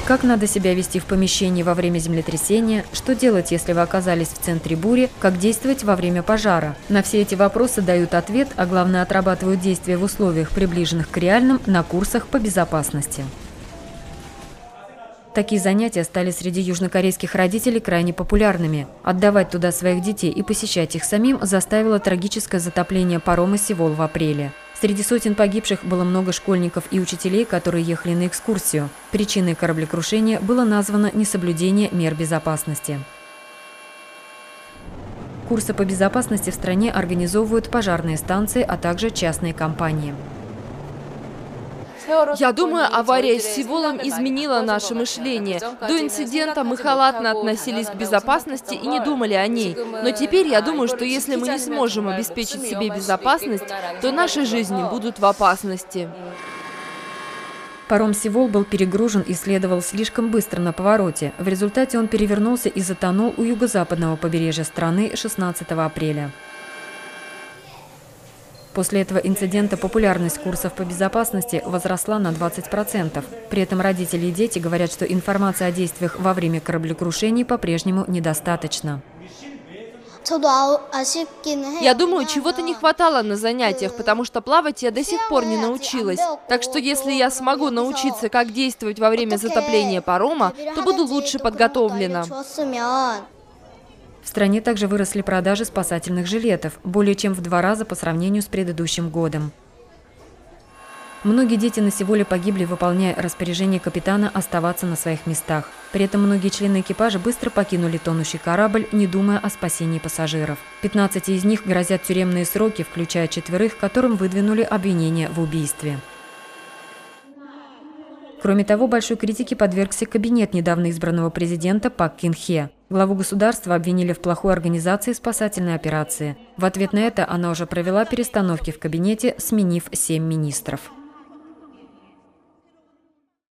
Как надо себя вести в помещении во время землетрясения, что делать, если вы оказались в центре бури, как действовать во время пожара. На все эти вопросы дают ответ, а главное отрабатывают действия в условиях, приближенных к реальным, на курсах по безопасности. Такие занятия стали среди южнокорейских родителей крайне популярными. Отдавать туда своих детей и посещать их самим заставило трагическое затопление парома «Севол» в апреле. Среди сотен погибших было много школьников и учителей, которые ехали на экскурсию. Причиной кораблекрушения было названо несоблюдение мер безопасности. Курсы по безопасности в стране организовывают пожарные станции, а также частные компании. Я думаю, авария с «Севолом» изменила наше мышление. До инцидента мы халатно относились к безопасности и не думали о ней. Но теперь я думаю, что если мы не сможем обеспечить себе безопасность, то наши жизни будут в опасности. Паром «Севол» был перегружен и следовал слишком быстро на повороте. В результате он перевернулся и затонул у юго-западного побережья страны 16 апреля. После этого инцидента популярность курсов по безопасности возросла на 20%. При этом родители и дети говорят, что информации о действиях во время кораблекрушений по-прежнему недостаточно. Я думаю, чего-то не хватало на занятиях, потому что плавать я до сих пор не научилась. Так что если я смогу научиться, как действовать во время затопления парома, то буду лучше подготовлена. В стране также выросли продажи спасательных жилетов, более чем в 2 раза по сравнению с предыдущим годом. Многие дети на «Севоле» погибли, выполняя распоряжение капитана оставаться на своих местах. При этом многие члены экипажа быстро покинули тонущий корабль, не думая о спасении пассажиров. 15 из них грозят тюремные сроки, включая 4, которым выдвинули обвинения в убийстве. Кроме того, большой критике подвергся кабинет недавно избранного президента Пак Кин Хе. Главу государства обвинили в плохой организации спасательной операции. В ответ на это она уже провела перестановки в кабинете, сменив 7 министров.